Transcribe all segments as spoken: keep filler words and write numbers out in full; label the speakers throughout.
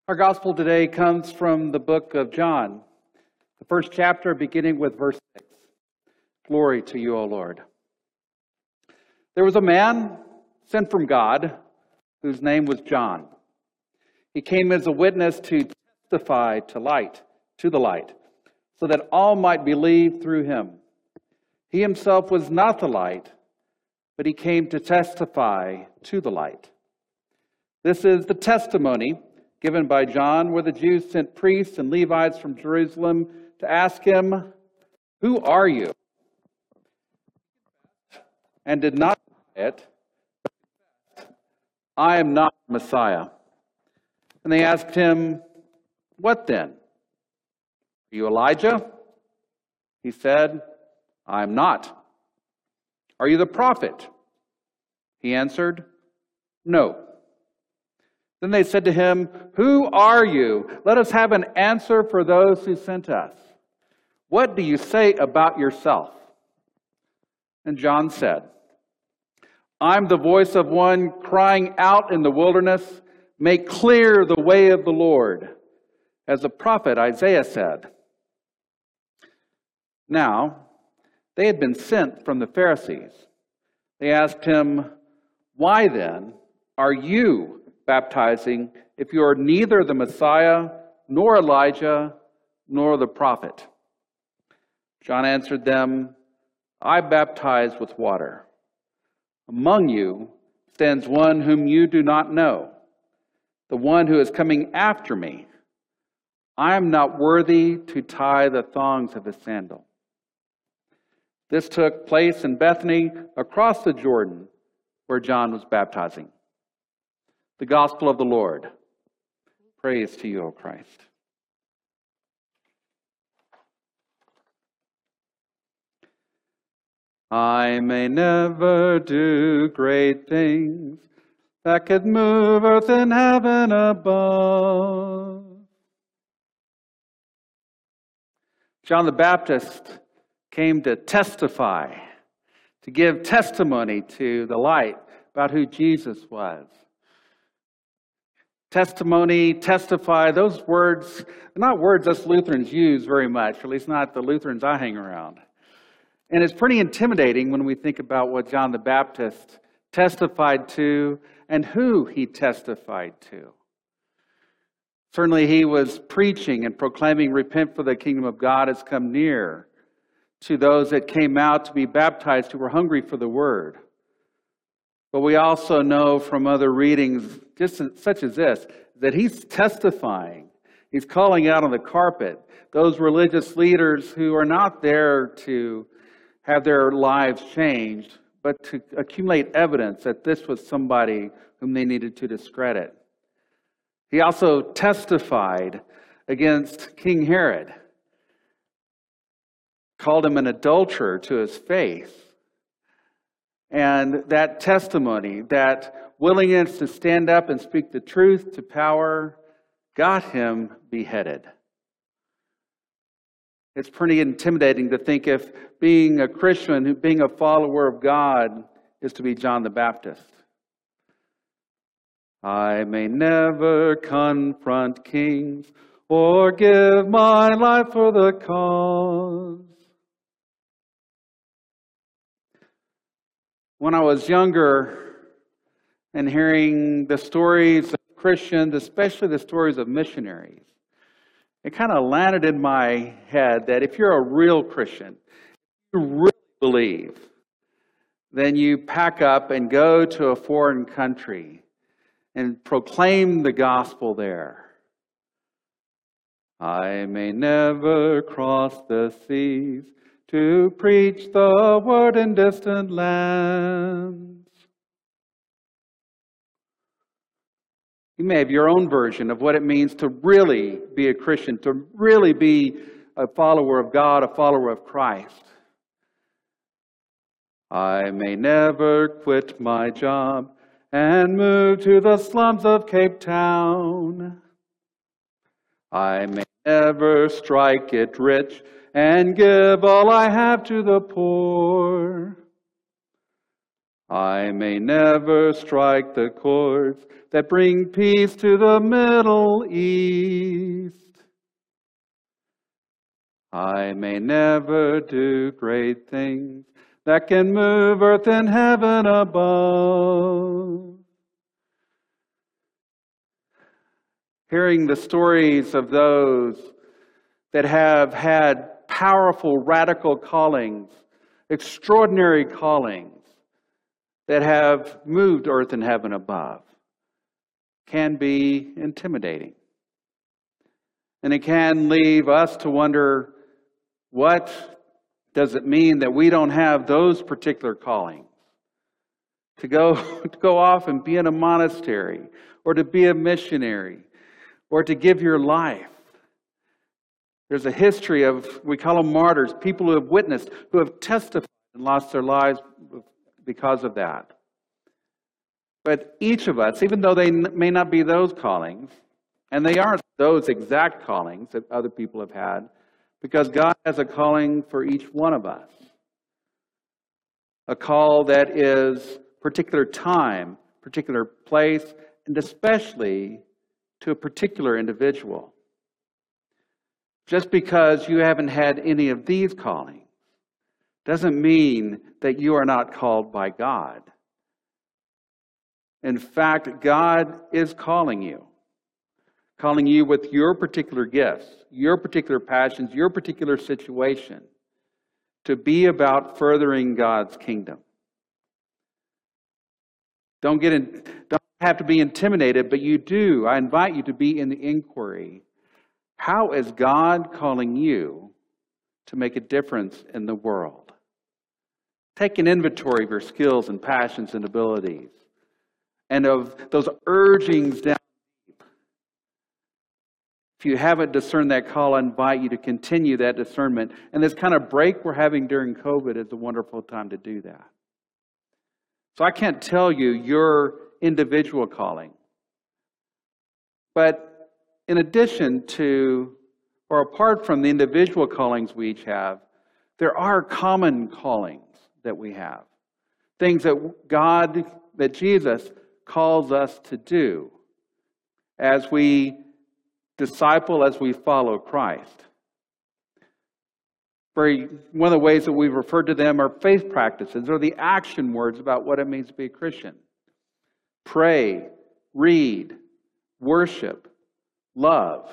Speaker 1: Our gospel today comes from the book of John, the first chapter beginning with verse six. Glory to you, O Lord. There was a man sent from God whose name was John. He came as a witness to testify to light, to the light, so that all might believe through him. He himself was not the light, but he came to testify to the light. This is the testimony given by John, where the Jews sent priests and Levites from Jerusalem to ask him, "Who are you?" And did not say it, "I am not Messiah." And they asked him, "What then? Are you Elijah?" He said, "I am not." "Are you the prophet?" He answered, "No." Then they said to him, "Who are you? Let us have an answer for those who sent us. What do you say about yourself?" And John said, "I'm the voice of one crying out in the wilderness, 'Make clear the way of the Lord,' as the prophet Isaiah said." Now, they had been sent from the Pharisees. They asked him, "Why then are you baptizing if you are neither the Messiah, nor Elijah, nor the prophet?" John answered them, "I baptize with water. Among you stands one whom you do not know, the one who is coming after me. I am not worthy to tie the thongs of his sandal." This took place in Bethany, across the Jordan, where John was baptizing. The gospel of the Lord. Praise to you, O Christ. I may never do great things that could move earth and heaven above. John the Baptist came to testify, to give testimony to the light about who Jesus was. Testimony, testify, those words are not words us Lutherans use very much, or at least not the Lutherans I hang around. And it's pretty intimidating when we think about what John the Baptist testified to and who he testified to. Certainly he was preaching and proclaiming, "Repent, for the kingdom of God has come near," to those that came out to be baptized who were hungry for the word. But we also know from other readings, just such as this, that he's testifying. He's calling out on the carpet those religious leaders who are not there to have their lives changed, but to accumulate evidence that this was somebody whom they needed to discredit. He also testified against King Herod, called him an adulterer to his face. And that testimony, that willingness to stand up and speak the truth to power, got him beheaded. It's pretty intimidating to think if being a Christian, being a follower of God, is to be John the Baptist. I may never confront kings or give my life for the cause. When I was younger and hearing the stories of Christians, especially the stories of missionaries, it kind of landed in my head that if you're a real Christian, if you really believe, then you pack up and go to a foreign country and proclaim the gospel there. I may never cross the seas to preach the word in distant lands. You may have your own version of what it means to really be a Christian, to really be a follower of God, a follower of Christ. I may never quit my job and move to the slums of Cape Town. I may never strike it rich and give all I have to the poor. I may never strike the chords that bring peace to the Middle East. I may never do great things that can move earth and heaven above. Hearing the stories of those that have had powerful, radical callings, extraordinary callings that have moved earth and heaven above can be intimidating. And it can leave us to wonder, what does it mean that we don't have those particular callings? To go, to go off and be in a monastery, or to be a missionary, or to give your life. There's a history of, we call them martyrs, people who have witnessed, who have testified and lost their lives because of that. But each of us, even though they may not be those callings, and they aren't those exact callings that other people have had, because God has a calling for each one of us. A call that is particular time, particular place, and especially to a particular individual. Just because you haven't had any of these callings doesn't mean that you are not called by God. In fact, God is calling you. Calling you with your particular gifts, your particular passions, your particular situation, to be about furthering God's kingdom. Don't get in, don't have to be intimidated, but you do. I invite you to be in the inquiry. How is God calling you to make a difference in the world? Take an inventory of your skills and passions and abilities, and of those urgings down. If you haven't discerned that call, I invite you to continue that discernment. And this kind of break we're having during COVID is a wonderful time to do that. So I can't tell you your individual calling. But in addition to, or apart from the individual callings we each have, there are common callings that we have. Things that God, that Jesus calls us to do as we disciple, as we follow Christ. Very, one of the ways that we've referred to them are faith practices, or the action words about what it means to be a Christian. Pray, read, worship, love.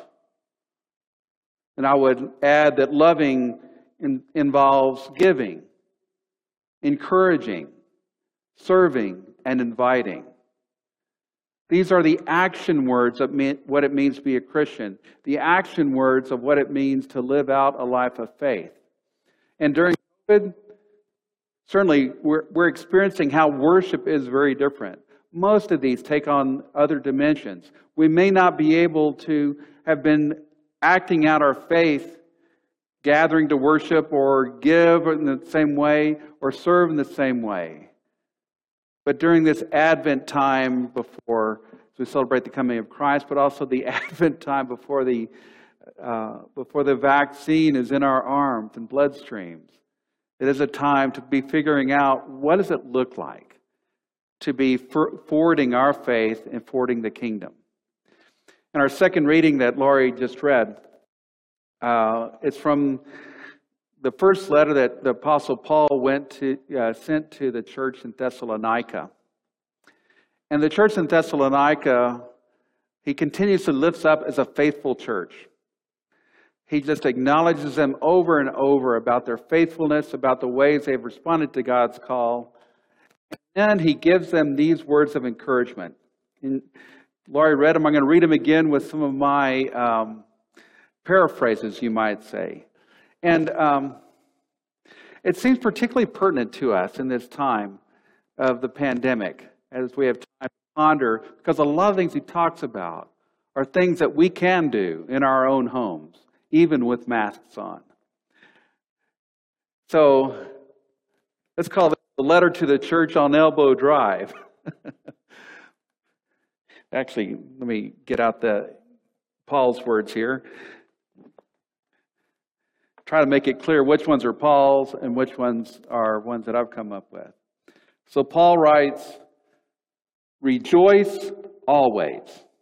Speaker 1: And I would add that loving in, involves giving, encouraging, serving, and inviting. These are the action words of what it means to be a Christian, the action words of what it means to live out a life of faith. And during COVID, certainly we're, we're experiencing how worship is very different. Most of these take on other dimensions. We may not be able to have been acting out our faith, gathering to worship or give in the same way or serve in the same way. But during this Advent time before, as we celebrate the coming of Christ, but also the Advent time before the uh, before the vaccine is in our arms and bloodstreams, it is a time to be figuring out, what does it look like to be forwarding our faith and forwarding the kingdom. And our second reading that Laurie just read, uh, it's from the first letter that the Apostle Paul went to uh, sent to the church in Thessalonica. And the church in Thessalonica, he continues to lift up as a faithful church. He just acknowledges them over and over about their faithfulness, about the ways they've responded to God's call. And he gives them these words of encouragement. And Laurie read them. I'm going to read them again with some of my um, paraphrases, you might say. And um, it seems particularly pertinent to us in this time of the pandemic, as we have time to ponder, because a lot of things he talks about are things that we can do in our own homes, even with masks on. So let's call it the letter to the church on Elbow Drive. Actually, let me get out the Paul's words here. Try to make it clear which ones are Paul's and which ones are ones that I've come up with. So Paul writes, rejoice always.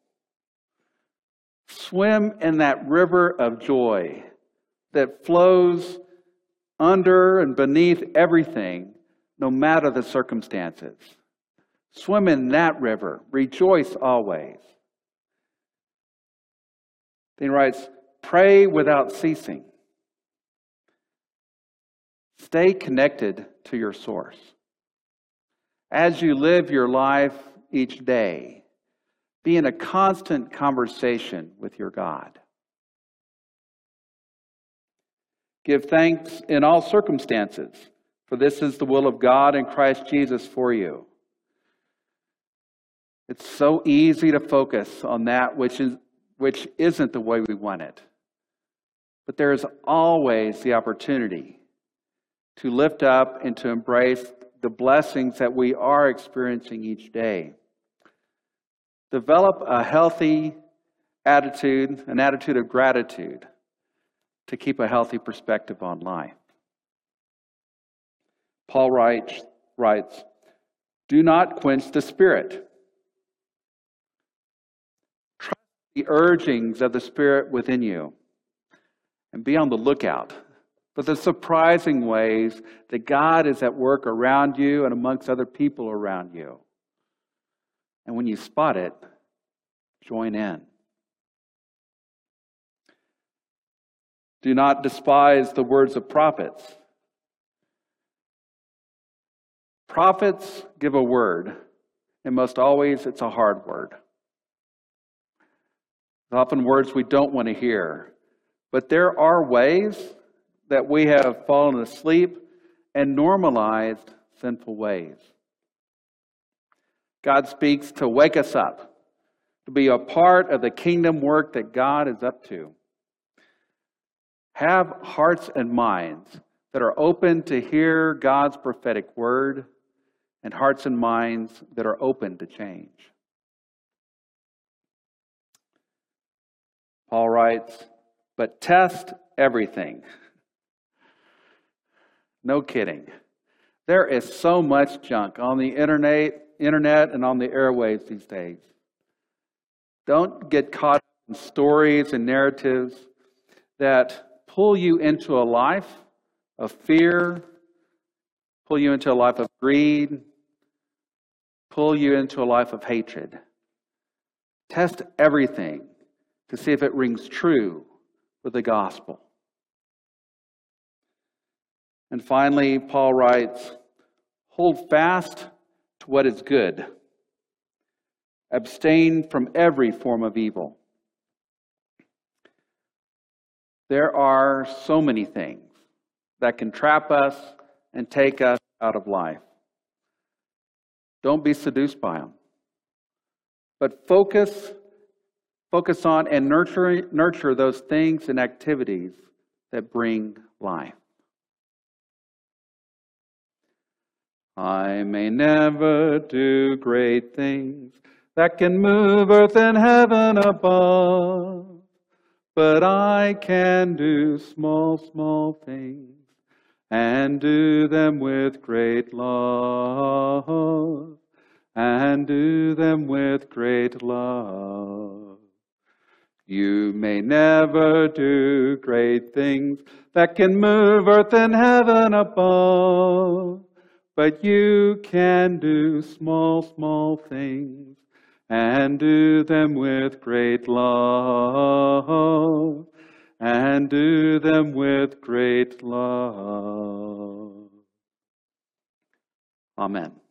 Speaker 1: Swim in that river of joy that flows under and beneath everything, no matter the circumstances. Swim in that river. Rejoice always. Then he writes, pray without ceasing. Stay connected to your source. As you live your life each day, be in a constant conversation with your God. Give thanks in all circumstances, for this is the will of God in Christ Jesus for you. It's so easy to focus on that which is which isn't the way we want it. But there is always the opportunity to lift up and to embrace the blessings that we are experiencing each day. Develop a healthy attitude, an attitude of gratitude, to keep a healthy perspective on life. Paul writes, writes, do not quench the Spirit. Trust the urgings of the Spirit within you, and be on the lookout for the surprising ways that God is at work around you and amongst other people around you. And when you spot it, join in. Do not despise the words of prophets. Prophets give a word, and most always it's a hard word. It's often words we don't want to hear. But there are ways that we have fallen asleep and normalized sinful ways. God speaks to wake us up, to be a part of the kingdom work that God is up to. Have hearts and minds that are open to hear God's prophetic word, and hearts and minds that are open to change. Paul writes, but test everything. No kidding. There is so much junk on the internet, internet and on the airwaves these days. Don't get caught in stories and narratives that pull you into a life of fear, pull you into a life of greed, pull you into a life of hatred. Test everything to see if it rings true with the gospel. And finally, Paul writes, hold fast to what is good. Abstain from every form of evil. There are so many things that can trap us and take us out of life. Don't be seduced by them. But focus, focus on and nurture, nurture those things and activities that bring life. I may never do great things that can move earth and heaven above, but I can do small, small things and do them with great love, and do them with great love. You may never do great things that can move earth and heaven above, but you can do small, small things and do them with great love, and do them with great love. Amen.